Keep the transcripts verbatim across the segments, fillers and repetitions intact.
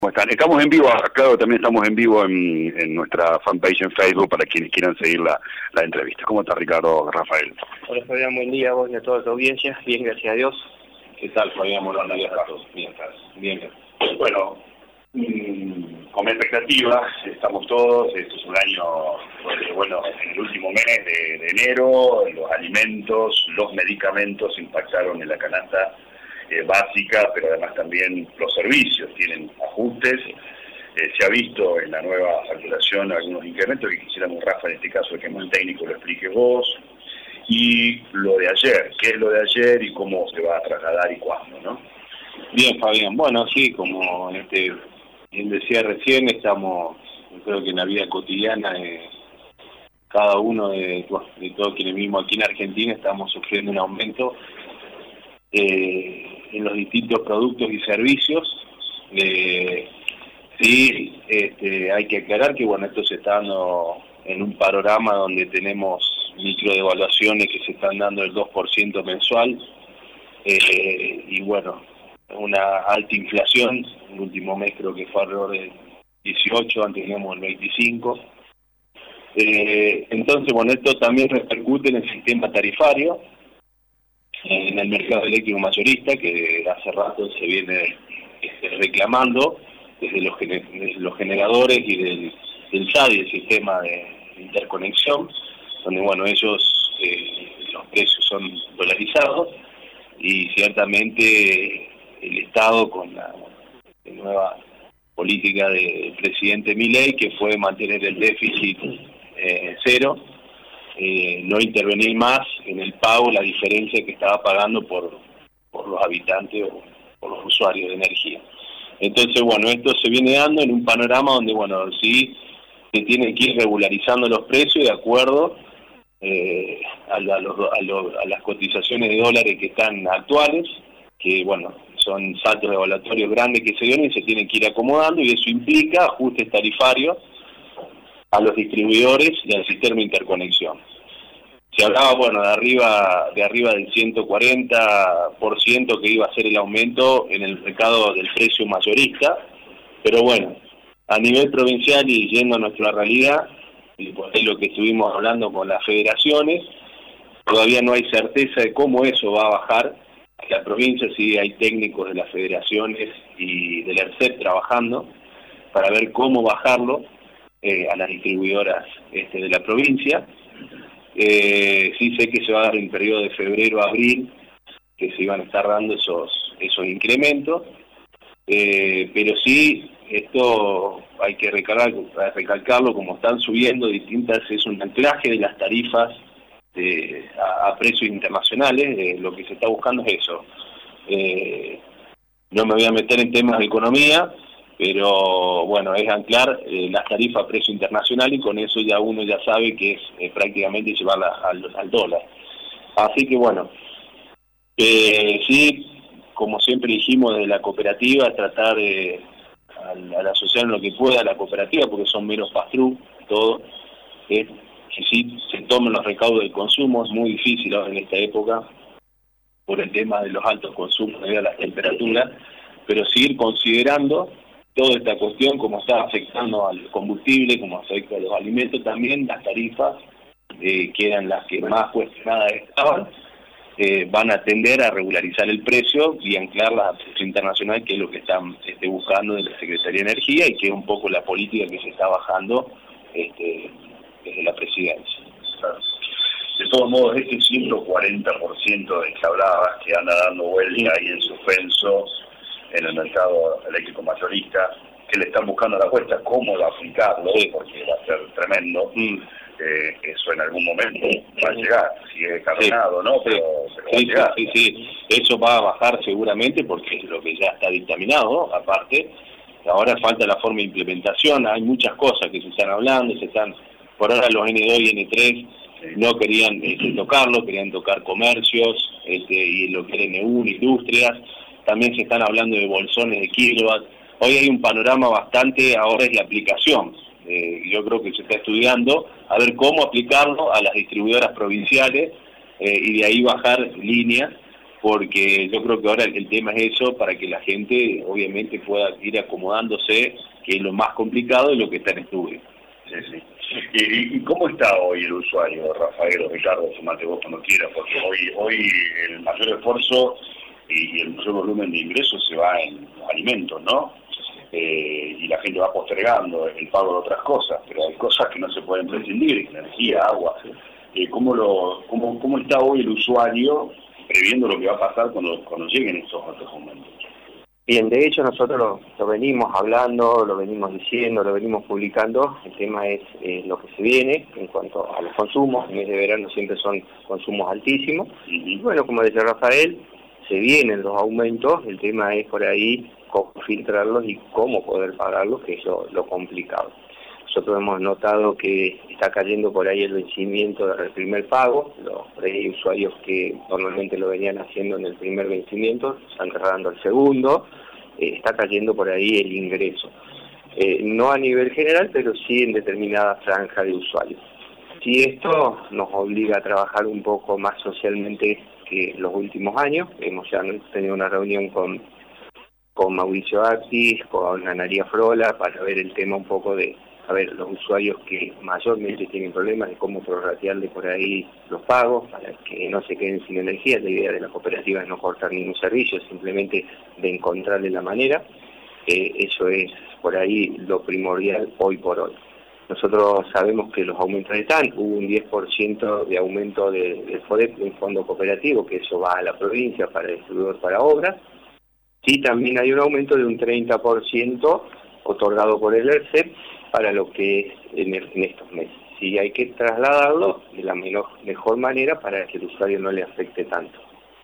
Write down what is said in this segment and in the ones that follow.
¿Cómo están? Estamos en vivo, claro, también estamos en vivo en, en nuestra fanpage en Facebook para quienes quieran seguir la, la entrevista. ¿Cómo está Ricardo, Rafael? Hola Fabián, buen día a vos y a toda tu audiencia. Bien, gracias a Dios. ¿Qué tal, Fabián? Buenos días a todos. Bien, bien. Bueno, mmm, con expectativas estamos todos. Esto es un año, bueno, en el último mes de, de enero, los alimentos, los medicamentos impactaron en la canasta Eh, básica, pero además también los servicios tienen ajustes. Eh, se ha visto en la nueva facturación algunos incrementos que quisiéramos, Rafa, en este caso, que más técnico lo explique vos. Y lo de ayer, ¿qué es lo de ayer y cómo se va a trasladar y cuándo, no? Bien, Fabián. Bueno, sí, como este, bien decía recién, estamos, creo que en la vida cotidiana, eh, cada uno de, de todos quienes vivimos aquí en Argentina estamos sufriendo un aumento Eh, en los distintos productos y servicios. Eh, sí, este, hay que aclarar que bueno, esto se está dando en un panorama donde tenemos microdevaluaciones que se están dando el dos por ciento mensual, eh, y bueno, una alta inflación. El último mes creo que fue alrededor del dieciocho, antes teníamos el veinticinco. Eh, entonces, bueno, esto también repercute en el sistema tarifario, en el mercado eléctrico mayorista, que hace rato se viene este, reclamando desde los, desde los generadores y del, del S A D I, el sistema de interconexión, donde bueno, ellos, eh, los precios son dolarizados y ciertamente el Estado, con la, la nueva política del presidente Milei, que fue mantener el déficit eh, cero, Eh, no intervenir más en el pago, la diferencia que estaba pagando por, por los habitantes o por los usuarios de energía. Entonces, bueno, esto se viene dando en un panorama donde, bueno, sí se tienen que ir regularizando los precios de acuerdo eh, a, la, a, los, a, los, a las cotizaciones de dólares que están actuales, que, bueno, son saltos evaluatorios grandes que se dieron y se tienen que ir acomodando, y eso implica ajustes tarifarios a los distribuidores y al sistema de interconexión. Se hablaba, bueno, de arriba de arriba del ciento cuarenta por ciento que iba a ser el aumento en el mercado del precio mayorista, pero bueno, a nivel provincial y yendo a nuestra realidad, y por ahí lo que estuvimos hablando con las federaciones, todavía no hay certeza de cómo eso va a bajar a la provincia. Sí hay técnicos de las federaciones y del ERCEP trabajando para ver cómo bajarlo Eh, a las distribuidoras este, de la provincia. Eh, sí sé que se va a dar en periodo de febrero a abril, que se iban a estar dando esos esos incrementos, eh, pero sí, esto hay que recalcar, recalcarlo, como están subiendo distintas, es un anclaje de las tarifas de, a, a precios internacionales. Eh, lo que se está buscando es eso. Eh, no me voy a meter en temas de economía, pero bueno, es anclar eh, las tarifas a precio internacional, y con eso ya uno ya sabe que es eh, prácticamente llevarla al, al dólar. Así que bueno, eh, sí, como siempre dijimos de la cooperativa, tratar de eh, al asociar en lo que pueda a la cooperativa, porque son menos pass-through, todo, eh, que sí se tomen los recaudos del consumo. Es muy difícil ahora en esta época por el tema de los altos consumos debido a las temperaturas, pero seguir considerando toda esta cuestión, como está afectando al combustible, como afecta a los alimentos, también las tarifas, eh, que eran las que más cuestionadas estaban, eh, van a tender a regularizar el precio y anclarlas a precio internacional, que es lo que están este, buscando de la Secretaría de Energía, y que es un poco la política que se está bajando este, desde la presidencia. Claro. De todos modos, este ciento cuarenta por ciento del que hablabas, que anda dando vuelta ahí en suspenso en el mercado eléctrico mayorista, que le están buscando la cuesta cómo aplicarlo, sí, porque va a ser tremendo. Mm. Eh, eso en algún momento va a llegar, sigue cargado, sí, ¿no? Pero, sí, pero sí, va a llegar. Sí, sí, sí, eso va a bajar seguramente, porque es lo que ya está dictaminado, aparte. Ahora falta la forma de implementación, hay muchas cosas que se están hablando, se están, por ahora los N dos y N tres sí. no querían este, tocarlo, querían tocar comercios, este, y lo que era N uno, industrias. También se están hablando de bolsones de kilowatt. Hoy hay un panorama bastante, ahora es la aplicación. Eh, yo creo que se está estudiando a ver cómo aplicarlo a las distribuidoras provinciales, eh, y de ahí bajar líneas porque yo creo que ahora el tema es eso, para que la gente obviamente pueda ir acomodándose, que es lo más complicado y lo que está en estudio. Sí, sí. ¿Y, y cómo está hoy el usuario, Rafael o Ricardo? Sumate vos cuando quieras, porque hoy, hoy el mayor esfuerzo y, y el mayor volumen de ingresos se va en alimentos, ¿no? Eh, y la gente va postergando el pago de otras cosas, pero hay cosas que no se pueden prescindir, energía, agua. Eh, ¿cómo, lo, cómo, ¿Cómo está hoy el usuario previendo lo que va a pasar cuando, cuando lleguen estos otros momentos? Bien, de hecho nosotros lo, lo venimos hablando, lo venimos diciendo, lo venimos publicando. El tema es eh, lo que se viene en cuanto a los consumos. En el mes de verano siempre son consumos altísimos. Y bueno, como decía Rafael, se vienen los aumentos. El tema es por ahí cómo filtrarlos y cómo poder pagarlos, que es lo, lo complicado. Nosotros hemos notado que está cayendo por ahí el vencimiento del primer pago. Los por ahí hay usuarios que normalmente lo venían haciendo en el primer vencimiento, están cerrando el segundo. Eh, está cayendo por ahí el ingreso. Eh, no a nivel general, pero sí en determinada franja de usuarios. Si esto nos obliga a trabajar un poco más socialmente que los últimos años, hemos ya tenido una reunión con, con Mauricio Actis, con Analía Frola, para ver el tema un poco de a ver, los usuarios que mayormente tienen problemas de cómo prorratearle por ahí los pagos para que no se queden sin energía. La idea de la cooperativa es no cortar ningún servicio, simplemente de encontrarle la manera. Eh, eso es por ahí lo primordial hoy por hoy. Nosotros sabemos que los aumentos están, hubo un diez por ciento de aumento del de FODEP, un fondo cooperativo, que eso va a la provincia para distribuidor para obras. Sí, también hay un aumento de un treinta por ciento otorgado por el ERCE para lo que es en, el, en estos meses. Sí, hay que trasladarlo de la menor, mejor manera para que el usuario no le afecte tanto.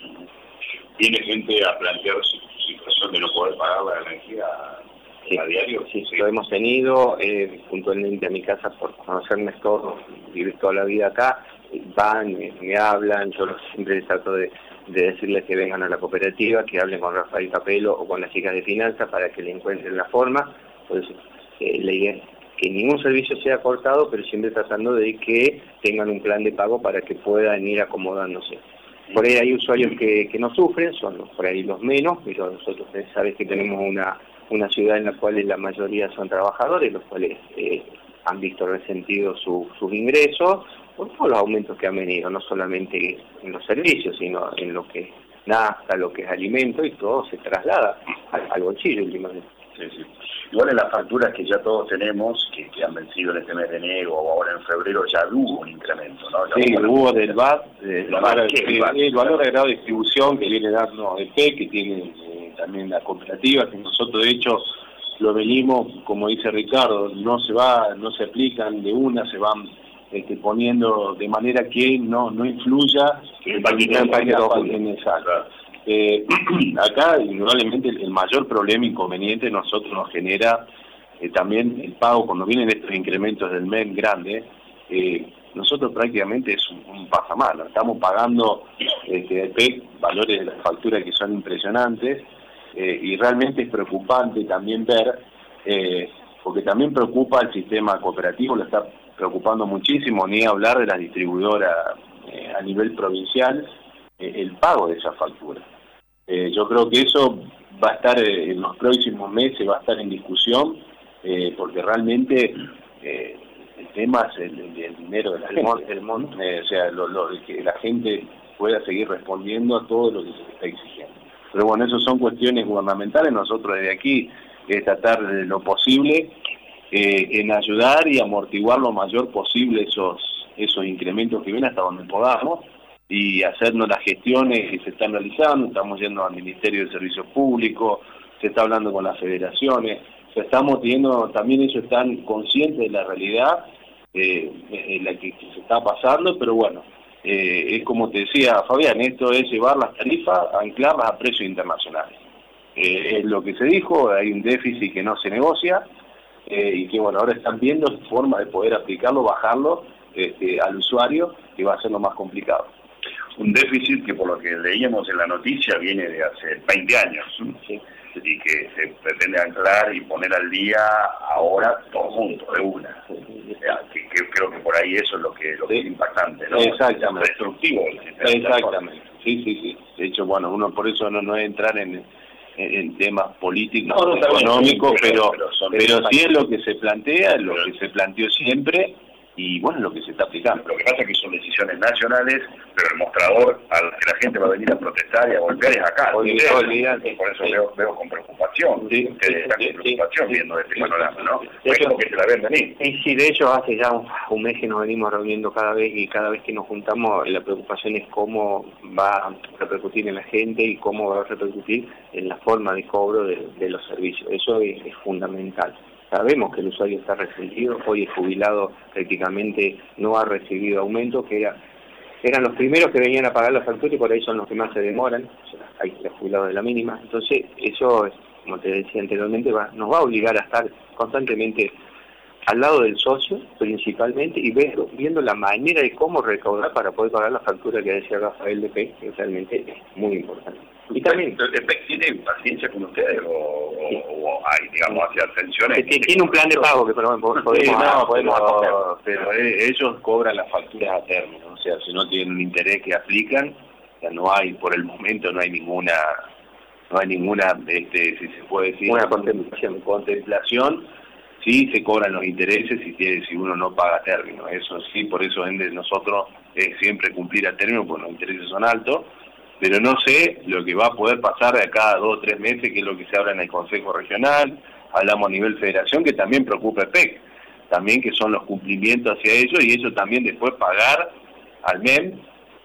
¿Tiene gente a plantear su situación de no poder pagar la energía sí, a diario? Sí, sí, lo hemos tenido, eh, puntualmente a mi casa, por conocerme todo, vivir toda la vida acá, van, me, me hablan, yo siempre trato de, de decirles que vengan a la cooperativa, que hablen con Rafael Capelo o con las chicas de finanzas para que le encuentren la forma. Por eso, eh, la idea es que ningún servicio sea cortado, pero siempre tratando de que tengan un plan de pago para que puedan ir acomodándose. Por ahí hay usuarios que, que no sufren, son los, por ahí los menos, pero nosotros sabes que tenemos una, una ciudad en la cual la mayoría son trabajadores, los cuales eh, han visto resentidos su, sus ingresos por todos los aumentos que han venido, no solamente en los servicios, sino en lo que es nafta, lo que es alimento, y todo se traslada al, al bolsillo últimamente. Sí, sí. Igual en las facturas que ya todos tenemos, que, que han vencido en este mes de enero o ahora en febrero, ya hubo un incremento, ¿no? Ya sí, hubo, hubo del V A T, del valor, el, el, el, el valor agregado de distribución que viene dando A D P, que tiene eh, también la cooperativa, que nosotros de hecho lo venimos, como dice Ricardo, no se va, no se aplican de una, se van este, poniendo de manera que no, no influya que en esa. Eh, acá, indudablemente, el mayor problema inconveniente nosotros nos genera eh, también el pago cuando vienen estos incrementos del M E M grande. Eh, nosotros prácticamente es un, un pasamano, estamos pagando este, valores de la factura que son impresionantes eh, y realmente es preocupante también ver, eh, porque también preocupa el sistema cooperativo, lo está preocupando muchísimo, ni hablar de las distribuidoras eh, a nivel provincial, eh, el pago de esa factura. Eh, yo creo que eso va a estar eh, en los próximos meses, va a estar en discusión, eh, porque realmente eh, el tema es el, el, el dinero de la gente, el monto, eh, o sea, lo, lo, que la gente pueda seguir respondiendo a todo lo que se le está exigiendo. Pero bueno, eso son cuestiones gubernamentales, nosotros desde aquí es tratar de lo posible eh, en ayudar y amortiguar lo mayor posible esos, esos incrementos que vienen hasta donde podamos, y hacernos las gestiones que se están realizando. Estamos yendo al Ministerio de Servicios Públicos, se está hablando con las federaciones, o sea, estamos teniendo, también ellos están conscientes de la realidad eh, en la que, que se está pasando, pero bueno, eh, es como te decía Fabián, esto es llevar las tarifas, anclarlas a precios internacionales. Eh, es lo que se dijo, hay un déficit que no se negocia, eh, y que bueno, ahora están viendo forma de poder aplicarlo, bajarlo este, al usuario, que va a ser lo más complicado. Un déficit que por lo que leíamos en la noticia viene de hace veinte años, ¿sí? Y que se pretende anclar y poner al día ahora todo junto, de una. Sí, que, que creo que por ahí eso es lo que, lo que sí. es impactante, ¿no? Exactamente. Es destructivo. Exactamente. Sí, sí, sí. De hecho, bueno, uno por eso no, no es entrar en, en, en temas políticos, no, no, económicos, bien, pero, pero, pero, pero, pero sí es lo que se plantea, lo que se planteó siempre, y bueno, lo que se está aplicando. Lo que pasa es que son decisiones nacionales, pero el mostrador al que la gente va a venir a protestar y a golpear es acá. Olvidate, olvidate. Por eso sí. veo, veo con preocupación, sí, ustedes están sí, con preocupación sí, viendo este sí, panorama, ¿no? De Es hecho, como que se la ven venir. Y sí, de hecho hace ya un, un mes que nos venimos reuniendo cada vez y cada vez que nos juntamos la preocupación es cómo va a repercutir en la gente y cómo va a repercutir en la forma de cobro de, de los servicios. Eso es, es fundamental. Sabemos que el usuario está resentido, hoy el jubilado prácticamente no ha recibido aumento, que era, eran los primeros que venían a pagar la factura y por ahí son los que más se demoran, o sea, hay los jubilados de la mínima. Entonces eso, como te decía anteriormente, va, nos va a obligar a estar constantemente al lado del socio principalmente y viendo, viendo la manera de cómo recaudar para poder pagar la factura que decía Rafael de P, que realmente es muy importante. Y también ¿El P E C tiene paciencia con ustedes o, sí. o, o hay, digamos, hacia atenciones? Que tiene un plan de pago que pero, podemos, sí, no, podemos pero, pero ellos cobran las facturas a término, o sea, si no tienen un interés que aplican, o sea, no hay, por el momento no hay ninguna, no hay ninguna, este, si se puede decir, una contemplación. contemplación. Sí se cobran los intereses si, tiene, si uno no paga a término, eso sí, por eso de nosotros es siempre cumplir a término, porque los intereses son altos, pero no sé lo que va a poder pasar de acá a dos o tres meses, que es lo que se habla en el Consejo Regional, hablamos a nivel federación, que también preocupa el P E C, también que son los cumplimientos hacia ellos, y ellos también después pagar al M E M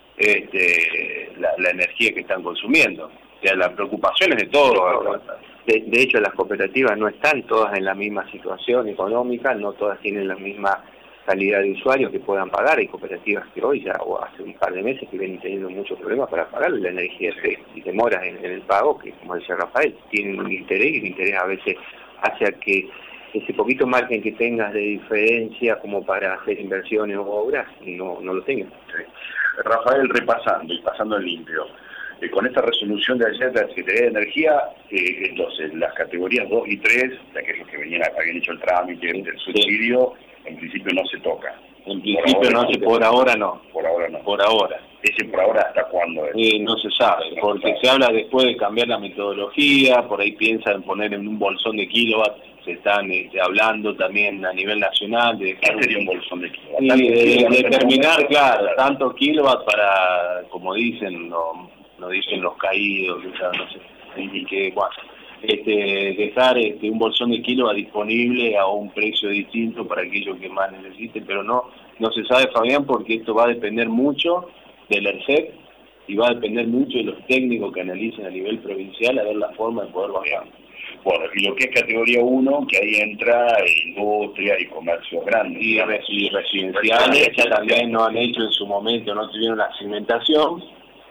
este, la, la energía que están consumiendo. O sea, la preocupación es de todos. De, de hecho, las cooperativas no están todas en la misma situación económica, no todas tienen la misma calidad de usuarios que puedan pagar. Hay cooperativas que hoy ya, o hace un par de meses, que vienen teniendo muchos problemas para pagar la energía y demoras en, en el pago, que como decía Rafael, tienen un interés y el interés a veces hace a que ese poquito margen que tengas de diferencia como para hacer inversiones o obras, no, no lo tengas. Sí. Rafael, repasando y pasando en limpio, eh, con esta resolución de ayer de la Secretaría de Energía, eh, entonces las categorías dos y tres, de aquellos que venían, habían hecho el trámite del subsidio, sí. En principio no se toca. En principio no, se, por ahora no. Por ahora no. Por ahora. ¿Ese por ahora hasta cuándo es? Eh, no se sabe, no porque se, sabe. se habla después de cambiar la metodología, por ahí piensan en poner en un bolsón de kilowatts, se están este, hablando también a nivel nacional de... ¿Qué sería un bolsón de kilowatts? Sí, de, de determinar, claro, tantos kilowatts para, como dicen, no, no dicen los caídos, o sea, no sé, y que, bueno, este, dejar este, un bolsón de kilowatts disponible a un precio distinto para aquellos que más necesiten, pero no, no se sabe, Fabián, porque esto va a depender mucho del E R C E P y va a depender mucho de los técnicos que analicen a nivel provincial a ver la forma de poder bajar. Bueno, y lo que es categoría uno, que ahí entra industria y comercio grande. Y, res y residenciales, que también no han hecho en su momento, no tuvieron la segmentación,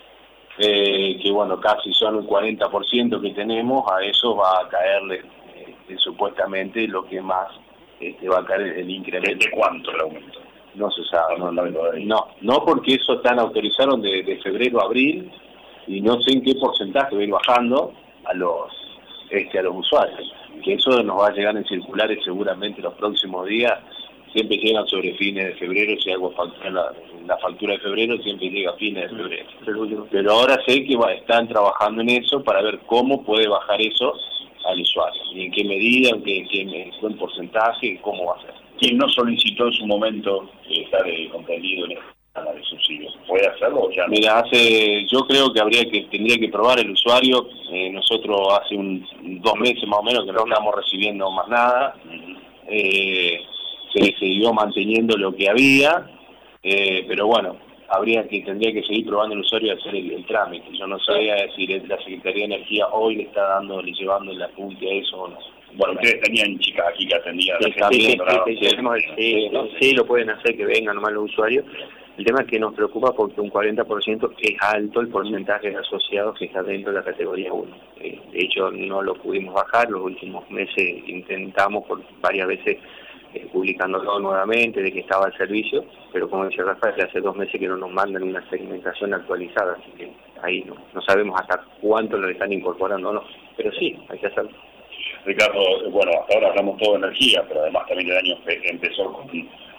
eh, que bueno, casi son un cuarenta por ciento que tenemos, a eso va a caerle eh, supuestamente lo que más este, va a caer el incremento. ¿De cuánto el aumento? No se sabe, no, no, no, no, no porque eso tan autorizaron de, de febrero a abril y no sé en qué porcentaje va a ir bajando a los este a los usuarios, que eso nos va a llegar en circulares seguramente los próximos días, siempre llegan sobre fines de febrero, si hago factura, la, la factura de febrero siempre llega a fines de febrero, pero, pero ahora sé que va, están trabajando en eso para ver cómo puede bajar eso al usuario, y en qué medida, en qué, en qué porcentaje, cómo va a ser. Quien no solicitó en su momento eh, estar eh, comprendido en esta de subsidios, ¿puede hacerlo o ya no? Mira, hace, yo creo que habría que tendría que probar el usuario. Eh, nosotros hace un dos meses más o menos que no estamos recibiendo más nada. Eh, se siguió manteniendo lo que había, eh, pero bueno, habría que tendría que seguir probando el usuario y hacer el, el trámite. Yo no sabía si la Secretaría de Energía hoy le está dando, le llevando el apunte a eso o no. Bueno, ustedes tenían chicas aquí que atendían sí, a la sí, gente. Sí, sí, sí, sí, sí, sí, lo pueden hacer que vengan nomás los usuarios. El tema es que nos preocupa porque un cuarenta por ciento es alto el porcentaje de asociados que está dentro de la categoría uno. Eh, de hecho, no lo pudimos bajar, los últimos meses intentamos por varias veces eh, publicándolo nuevamente de que estaba el servicio, pero como dice Rafael, hace dos meses que no nos mandan una segmentación actualizada, así que ahí no, no sabemos hasta cuánto lo están incorporando o no, pero sí, hay que hacerlo. Ricardo, bueno, hasta ahora hablamos todo de energía, pero además también el año empezó con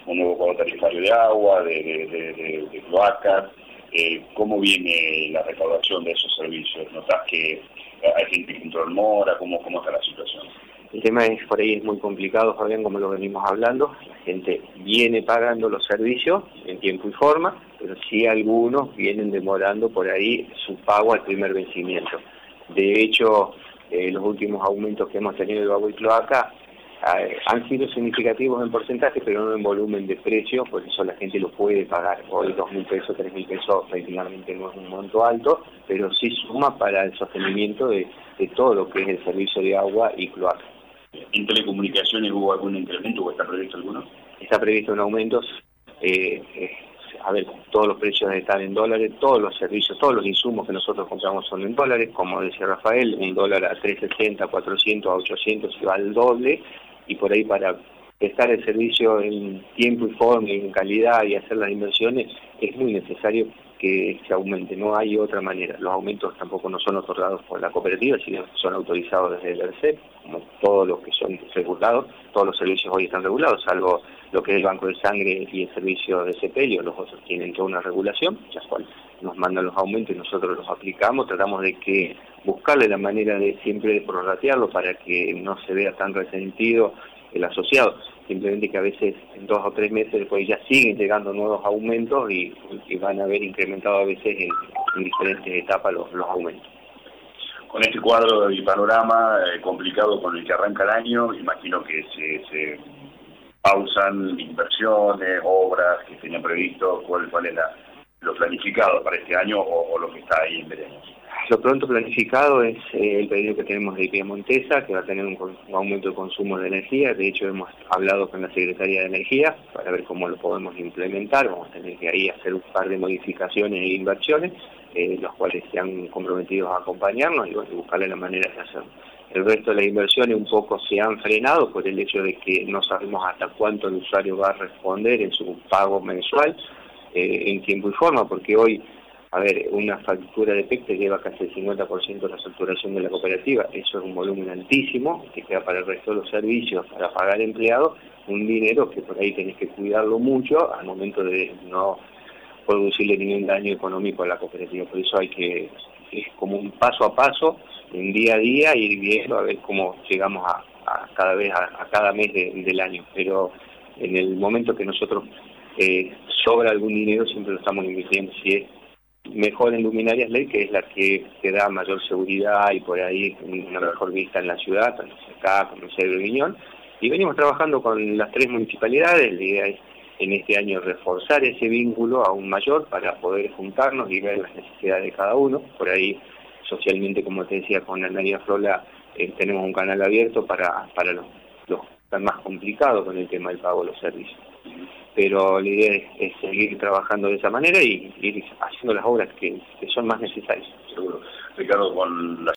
un nuevo cuadro tarifario de agua, de, de, de, de, de cloacas. Eh, ¿Cómo viene la recaudación de esos servicios? ¿Notás que hay gente que entró en mora? ¿Cómo, cómo está la situación? El tema es, por ahí es muy complicado, Fabián, como lo venimos hablando. La gente viene pagando los servicios en tiempo y forma, pero sí algunos vienen demorando por ahí su pago al primer vencimiento. De hecho, eh, los últimos aumentos que hemos tenido de agua y cloaca eh, han sido significativos en porcentaje, pero no en volumen de precio, por eso la gente lo puede pagar. Hoy dos mil pesos, tres mil pesos prácticamente no es un monto alto, pero sí suma para el sostenimiento de, de todo lo que es el servicio de agua y cloaca. ¿En telecomunicaciones hubo algún incremento o está previsto alguno? Está previsto un aumento, eh, eh, a ver, todos los precios están en dólares, todos los servicios, todos los insumos que nosotros compramos son en dólares, como decía Rafael, un dólar a tres sesenta, cuatrocientos, a ochocientos se va al doble, y por ahí para prestar el servicio en tiempo y forma, en calidad y hacer las inversiones, es muy necesario que se aumente, no hay otra manera. Los aumentos tampoco no son otorgados por la cooperativa, sino son autorizados desde el ERCEP, como todos los que son regulados, todos los servicios hoy están regulados, salvo lo que es el banco de sangre y el servicio de sepelio, los otros tienen toda una regulación, las cuales nos mandan los aumentos y nosotros los aplicamos, tratamos de que buscarle la manera de siempre de prorratearlo para que no se vea tan resentido el asociado, simplemente que a veces en dos o tres meses después ya siguen llegando nuevos aumentos y, y van a haber incrementado a veces en, en diferentes etapas los, los aumentos. Con este cuadro y panorama eh, complicado con el que arranca el año, imagino que se, se pausan inversiones, obras que tenían previsto, cuál, cuál es la, lo planificado para este año o, o lo que está ahí en veremos. Lo pronto planificado es eh, el pedido que tenemos de Piemontesa, que va a tener un, un aumento de consumo de energía. De hecho, hemos hablado con la Secretaría de Energía para ver cómo lo podemos implementar. Vamos a tener que ahí hacer un par de modificaciones e inversiones, eh, los cuales se han comprometido a acompañarnos y bueno, buscarle la manera de hacerlo. El resto de las inversiones un poco se han frenado por el hecho de que no sabemos hasta cuánto el usuario va a responder en su pago mensual, eh, en tiempo y forma, porque hoy... A ver, una factura de P E C te lleva casi el cincuenta por ciento de la facturación de la cooperativa. Eso es un volumen altísimo que queda para el resto de los servicios, para pagar empleados, un dinero que por ahí tenés que cuidarlo mucho al momento de no producirle ningún daño económico a la cooperativa. Por eso hay que, es como un paso a paso, un día a día, ir viendo a ver cómo llegamos a, a cada vez, a, a cada mes de, del año. Pero en el momento que nosotros eh, sobra algún dinero, siempre lo estamos invirtiendo. Si es mejor en luminarias L E D, que es la que te da mayor seguridad y por ahí una mejor vista en la ciudad, tanto acá como en Cedro y Viñón. Y venimos trabajando con las tres municipalidades. La idea es en este año reforzar ese vínculo aún mayor para poder juntarnos y ver las necesidades de cada uno. Por ahí, socialmente, como te decía, con Analia Frola eh, tenemos un canal abierto para, para los, los que están más complicados con el tema del pago de los servicios. Pero la idea es, es seguir trabajando de esa manera y ir haciendo las obras que, que son más necesarias. Seguro. Ricardo, con la